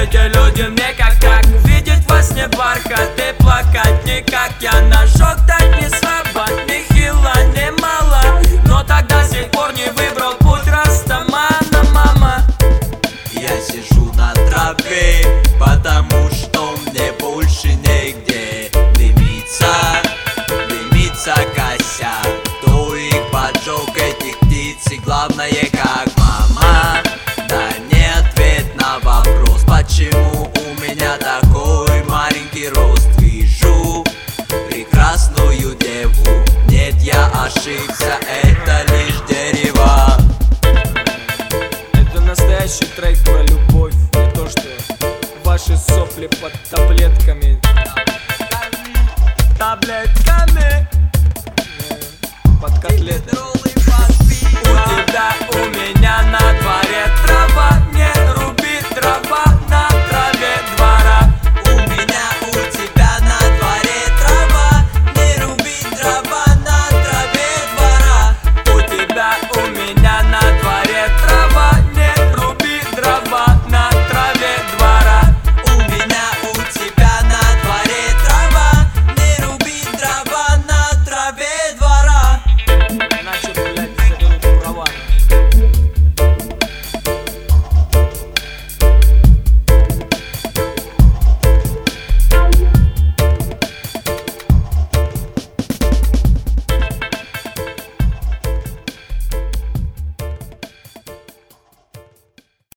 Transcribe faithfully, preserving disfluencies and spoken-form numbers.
эти люди мне как-как видеть во сне бархат и плакать никак. Я ножок так не слабо, ни хило, ни мало, но тогда с тех пор не выбрал путь растамана, мама. Я сижу на траве, потому